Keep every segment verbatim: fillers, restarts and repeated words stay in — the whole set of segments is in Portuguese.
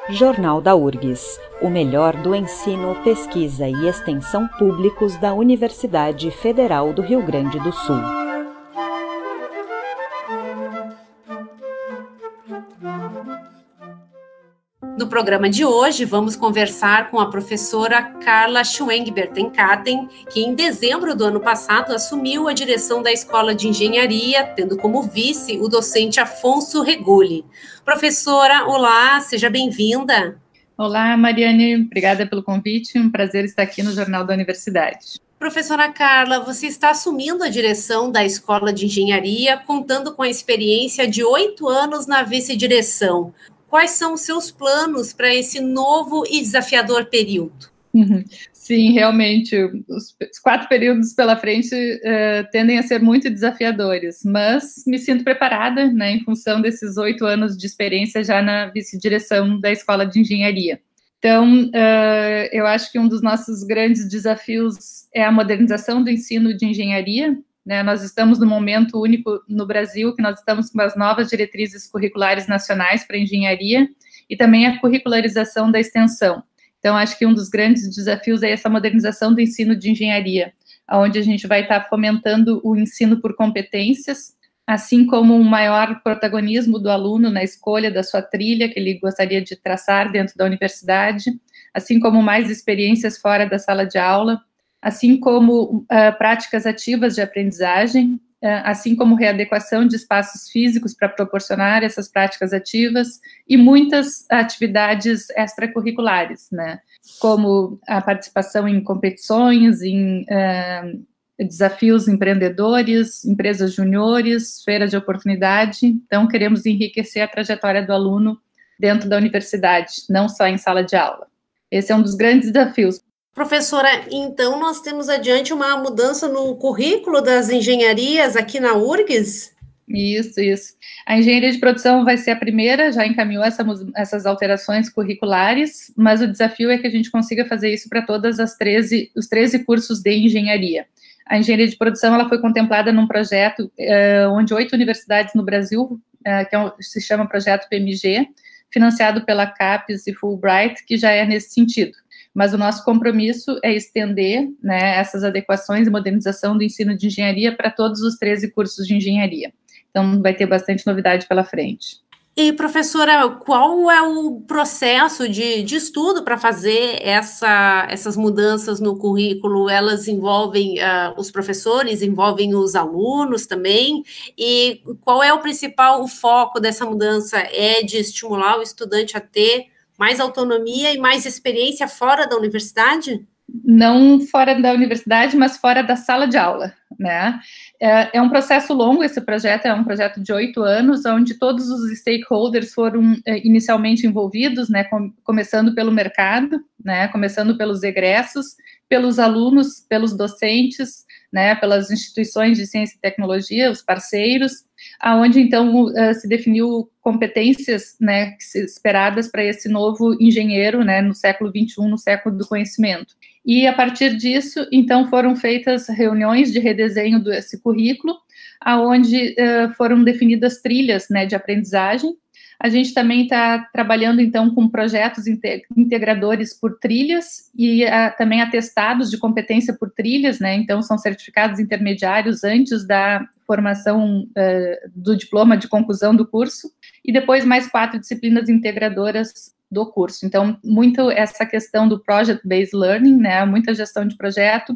Jornal da URGS, o melhor do ensino, pesquisa e extensão públicos da Universidade Federal do Rio Grande do Sul. No programa de hoje, vamos conversar com a professora Carla Schwenk-Bertenkaten, que em dezembro do ano passado assumiu a direção da Escola de Engenharia, tendo como vice o docente Afonso Reguli. Professora, olá, seja bem-vinda. Olá, Mariane, obrigada pelo convite, um prazer estar aqui no Jornal da Universidade. Professora Carla, você está assumindo a direção da Escola de Engenharia, contando com a experiência de oito anos na vice-direção. Quais são os seus planos para esse novo e desafiador período? Sim, realmente, os quatro períodos pela frente uh, tendem a ser muito desafiadores, mas me sinto preparada, né, em função desses oito anos de experiência já na vice-direção da Escola de Engenharia. Então, uh, eu acho que um dos nossos grandes desafios é a modernização do ensino de engenharia, né? Nós estamos no momento único no Brasil que nós estamos com as novas diretrizes curriculares nacionais para engenharia e também a curricularização da extensão. Então, acho que um dos grandes desafios é essa modernização do ensino de engenharia, onde a gente vai estar fomentando o ensino por competências, assim como um maior protagonismo do aluno na escolha da sua trilha que ele gostaria de traçar dentro da universidade, assim como mais experiências fora da sala de aula, assim como uh, práticas ativas de aprendizagem, uh, assim como readequação de espaços físicos para proporcionar essas práticas ativas e muitas atividades extracurriculares, né, como a participação em competições, em uh, desafios empreendedores, empresas juniores, feiras de oportunidade. Então, queremos enriquecer a trajetória do aluno dentro da universidade, não só em sala de aula. Esse é um dos grandes desafios. Professora, então nós temos adiante uma mudança no currículo das engenharias aqui na URGS? Isso, isso. A engenharia de produção vai ser a primeira, já encaminhou essa, essas alterações curriculares, mas o desafio é que a gente consiga fazer isso para todas as treze, os treze cursos de engenharia. A engenharia de produção ela foi contemplada num projeto uh, onde oito universidades no Brasil, uh, que é um, se chama Projeto P M G, financiado pela CAPES e Fulbright, que já é nesse sentido. Mas o nosso compromisso é estender, né, essas adequações e modernização do ensino de engenharia para todos os treze cursos de engenharia. Então, vai ter bastante novidade pela frente. E, professora, qual é o processo de, de estudo para fazer essa, essas mudanças no currículo? Elas envolvem uh, os professores, envolvem os alunos também? E qual é o principal o foco dessa mudança? É de estimular o estudante a ter mais autonomia e mais experiência fora da universidade? Não fora da universidade, mas fora da sala de aula, né? É, é um processo longo, esse projeto é um projeto de oito anos, onde todos os stakeholders foram é, inicialmente envolvidos, né? Com, começando pelo mercado, né? Começando pelos egressos, pelos alunos, pelos docentes, né? Pelas instituições de ciência e tecnologia, os parceiros, aonde então uh, se definiu competências, né, esperadas para esse novo engenheiro, né, no século vinte e um, no século do conhecimento. E a partir disso, então, foram feitas reuniões de redesenho desse currículo, aonde uh, foram definidas trilhas, né, de aprendizagem. A gente também está trabalhando, então, com projetos integradores por trilhas e uh, também atestados de competência por trilhas, né, então são certificados intermediários antes da formação uh, do diploma de conclusão do curso, e depois mais quatro disciplinas integradoras do curso. Então, muito essa questão do Project-Based Learning, né, muita gestão de projeto,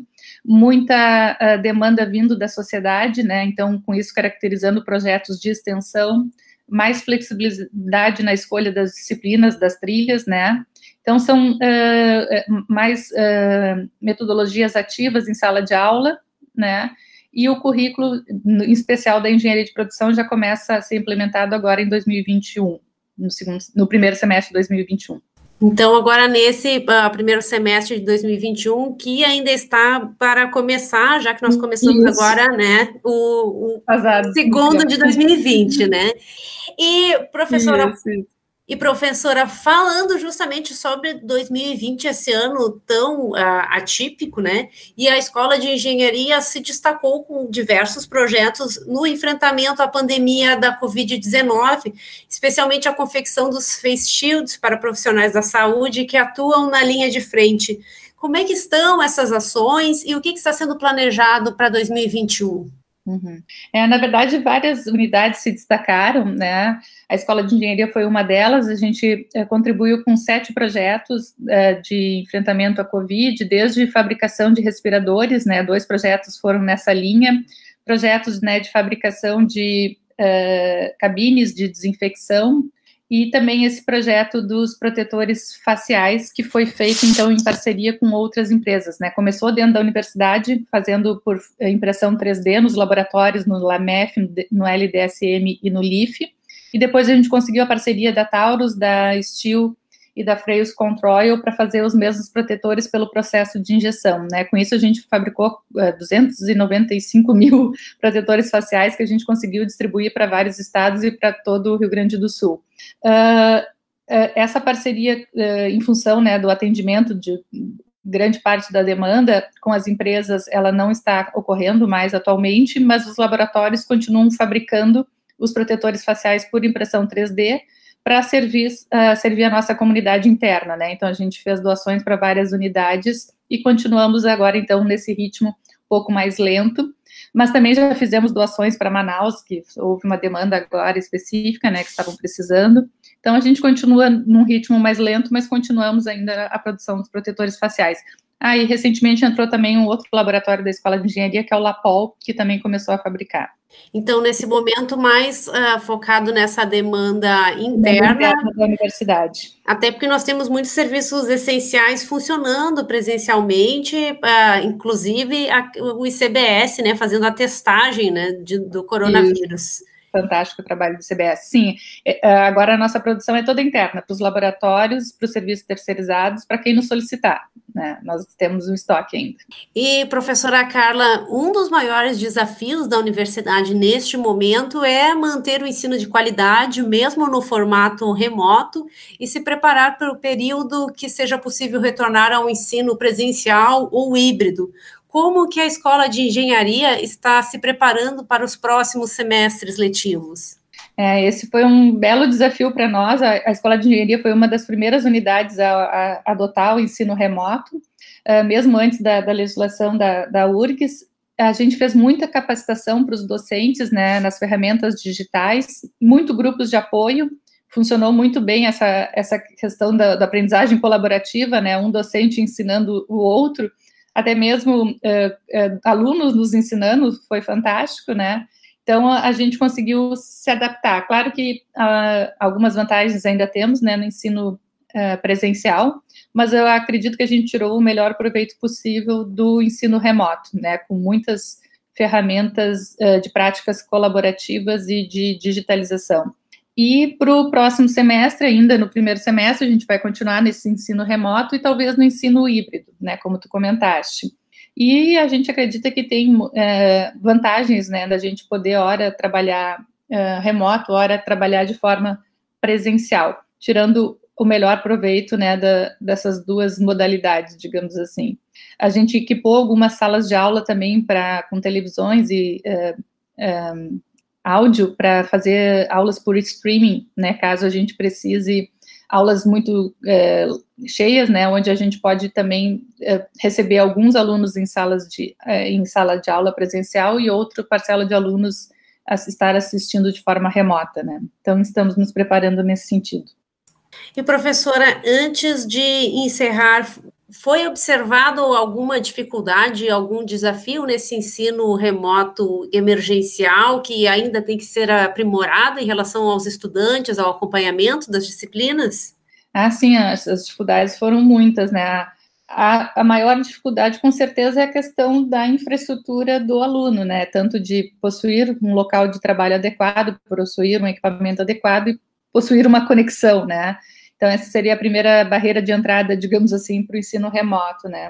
muita uh, demanda vindo da sociedade, né, então, com isso caracterizando projetos de extensão, mais flexibilidade na escolha das disciplinas, das trilhas, né, então são uh, mais uh, metodologias ativas em sala de aula, né, e o currículo, em especial da engenharia de produção, já começa a ser implementado agora em dois mil e vinte e um, no, segundo, no primeiro semestre de dois mil e vinte e um. Então, agora nesse uh, primeiro semestre de dois mil e vinte e um, que ainda está para começar, já que nós começamos Isso. agora, né, o, o Azar, segundo de dois mil e vinte, né? E, professora, Isso. E, professora, falando justamente sobre dois mil e vinte, esse ano tão uh, atípico, né? E a Escola de Engenharia se destacou com diversos projetos no enfrentamento à pandemia da covid dezenove, especialmente a confecção dos face shields para profissionais da saúde que atuam na linha de frente. Como é que estão essas ações e o que, que está sendo planejado para dois mil e vinte e um? Uhum. É, na verdade, várias unidades se destacaram, né? A Escola de Engenharia foi uma delas. A gente é, contribuiu com sete projetos é, de enfrentamento à Covid, desde fabricação de respiradores, né? Dois projetos foram nessa linha, projetos, né, de fabricação de é, cabines de desinfecção, e também esse projeto dos protetores faciais, que foi feito, então, em parceria com outras empresas, né? Começou dentro da universidade, fazendo por impressão três D nos laboratórios, no LAMEF, no L D S M e no L I F, e depois a gente conseguiu a parceria da Taurus, da Steel e da Freios Controil para fazer os mesmos protetores pelo processo de injeção, né? Com isso a gente fabricou uh, duzentos e noventa e cinco mil protetores faciais que a gente conseguiu distribuir para vários estados e para todo o Rio Grande do Sul. Uh, uh, essa parceria, uh, em função, né, do atendimento de grande parte da demanda com as empresas, ela não está ocorrendo mais atualmente, mas os laboratórios continuam fabricando os protetores faciais por impressão três D, para servir, uh, servir a nossa comunidade interna, né? Então, a gente fez doações para várias unidades e continuamos agora, então, nesse ritmo um pouco mais lento, mas também já fizemos doações para Manaus, que houve uma demanda agora específica, né, que estavam precisando. Então, a gente continua num ritmo mais lento, mas continuamos ainda a produção dos protetores faciais. Ah, e recentemente entrou também um outro laboratório da Escola de Engenharia, que é o LAPOL, que também começou a fabricar. Então, nesse momento, mais uh, focado nessa demanda interna, interna da universidade. Até porque nós temos muitos serviços essenciais funcionando presencialmente, uh, inclusive a, o I C B S, né, fazendo a testagem, né, de, do coronavírus. E... Fantástico o trabalho do C B S. Sim, agora a nossa produção é toda interna, para os laboratórios, para os serviços terceirizados, para quem nos solicitar, né? Nós temos um estoque ainda. E, professora Carla, um dos maiores desafios da universidade neste momento é manter o ensino de qualidade, mesmo no formato remoto, e se preparar para o período que seja possível retornar ao ensino presencial ou híbrido. Como que a Escola de Engenharia está se preparando para os próximos semestres letivos? É, esse foi um belo desafio para nós. A, a Escola de Engenharia foi uma das primeiras unidades a, a adotar o ensino remoto, uh, mesmo antes da, da legislação da, da U R G S. A gente fez muita capacitação para os docentes, né, nas ferramentas digitais, muito grupos de apoio. Funcionou muito bem essa, essa questão da, da aprendizagem colaborativa, né, um docente ensinando o outro, até mesmo uh, uh, alunos nos ensinando, foi fantástico, né? Então, a, a gente conseguiu se adaptar. Claro que uh, algumas vantagens ainda temos, né, no ensino uh, presencial, mas eu acredito que a gente tirou o melhor proveito possível do ensino remoto, né, com muitas ferramentas uh, de práticas colaborativas e de digitalização. E para o próximo semestre, ainda no primeiro semestre, a gente vai continuar nesse ensino remoto e talvez no ensino híbrido, né, como tu comentaste. E a gente acredita que tem é, vantagens, né, da gente poder, ora, trabalhar é, remoto, ora, trabalhar de forma presencial, tirando o melhor proveito, né, da, dessas duas modalidades, digamos assim. A gente equipou algumas salas de aula também pra, com televisões e é, é, áudio para fazer aulas por streaming, né, caso a gente precise aulas muito é, cheias, né, onde a gente pode também é, receber alguns alunos em salas de é, em sala de aula presencial e outra parcela de alunos a estar assistindo de forma remota, né. Então estamos nos preparando nesse sentido. E professora, antes de encerrar, foi observado alguma dificuldade, algum desafio nesse ensino remoto emergencial que ainda tem que ser aprimorado em relação aos estudantes, ao acompanhamento das disciplinas? Ah, sim, as, as dificuldades foram muitas, né? A, a maior dificuldade, com certeza, é a questão da infraestrutura do aluno, né? Tanto de possuir um local de trabalho adequado, possuir um equipamento adequado e possuir uma conexão, né? Então, essa seria a primeira barreira de entrada, digamos assim, para o ensino remoto, né?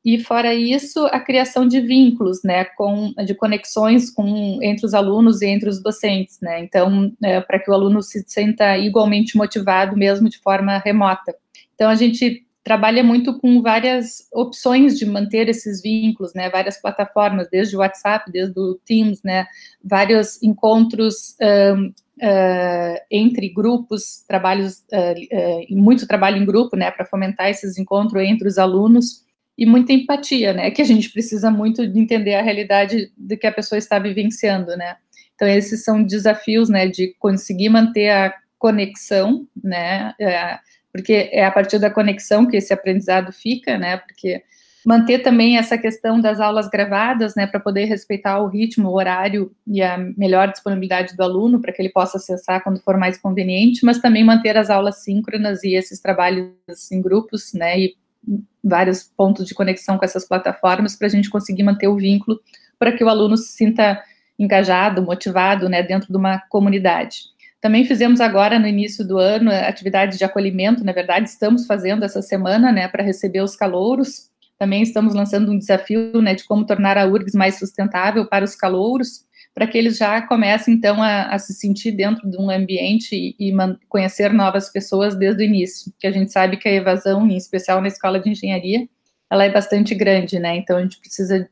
e fora isso, a criação de vínculos, né, com, de conexões com, entre os alunos e entre os docentes, né, então, é, para que o aluno se sinta igualmente motivado, mesmo de forma remota. Então, a gente trabalha muito com várias opções de manter esses vínculos, né, várias plataformas, desde o WhatsApp, desde o Teams, né, vários encontros um, uh, entre grupos, trabalhos, uh, uh, muito trabalho em grupo, né, para fomentar esses encontros entre os alunos, e muita empatia, né, que a gente precisa muito de entender a realidade de que a pessoa está vivenciando, né. Então, esses são desafios, né, de conseguir manter a conexão, né, é, porque é a partir da conexão que esse aprendizado fica, né, porque manter também essa questão das aulas gravadas, né, para poder respeitar o ritmo, o horário e a melhor disponibilidade do aluno, para que ele possa acessar quando for mais conveniente, mas também manter as aulas síncronas e esses trabalhos em grupos, né, e vários pontos de conexão com essas plataformas para a gente conseguir manter o vínculo para que o aluno se sinta engajado, motivado, né, dentro de uma comunidade. Também fizemos agora, no início do ano, atividades de acolhimento, na verdade, estamos fazendo essa semana, né, para receber os calouros. Também estamos lançando um desafio, né, de como tornar a U R G S mais sustentável para os calouros, para que eles já comecem, então, a, a se sentir dentro de um ambiente e, e conhecer novas pessoas desde o início, que a gente sabe que a evasão, em especial na escola de engenharia, ela é bastante grande, né, então a gente precisa,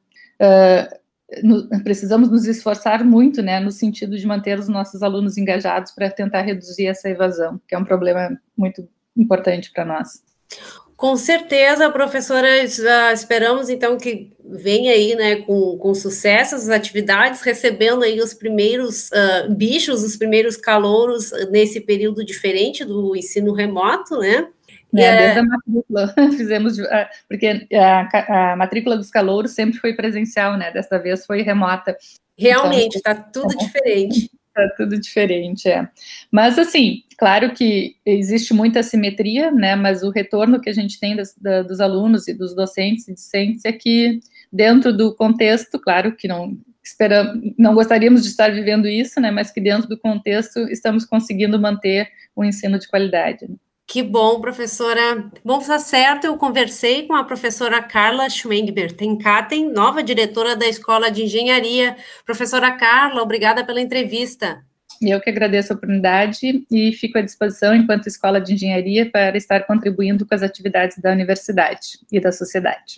uh, no, precisamos nos esforçar muito, né, no sentido de manter os nossos alunos engajados para tentar reduzir essa evasão, que é um problema muito importante para nós. Com certeza, professora, esperamos então que venha aí, né, com, com sucesso as atividades, recebendo aí os primeiros uh, bichos, os primeiros calouros nesse período diferente do ensino remoto, né? É, é... Desde a matrícula, fizemos, porque a, a matrícula dos calouros sempre foi presencial, né, desta vez foi remota. Realmente, está então, tudo é, diferente. Está tudo diferente, é. Mas, assim, claro que existe muita assimetria, né, mas o retorno que a gente tem das, da, dos alunos e dos docentes e discentes é que, dentro do contexto, claro que não esperamos, não gostaríamos de estar vivendo isso, né, mas que dentro do contexto estamos conseguindo manter o ensino de qualidade. Que bom, professora. Bom, está certo, eu conversei com a professora Carla Schwengber-Tenkaten, nova diretora da Escola de Engenharia. Professora Carla, obrigada pela entrevista. Eu que agradeço a oportunidade e fico à disposição, enquanto Escola de Engenharia, para estar contribuindo com as atividades da universidade e da sociedade.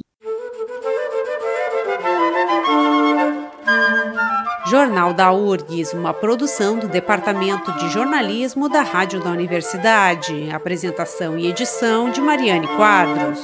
Jornal da U R G S, uma produção do Departamento de Jornalismo da Rádio da Universidade. Apresentação e edição de Mariane Quadros.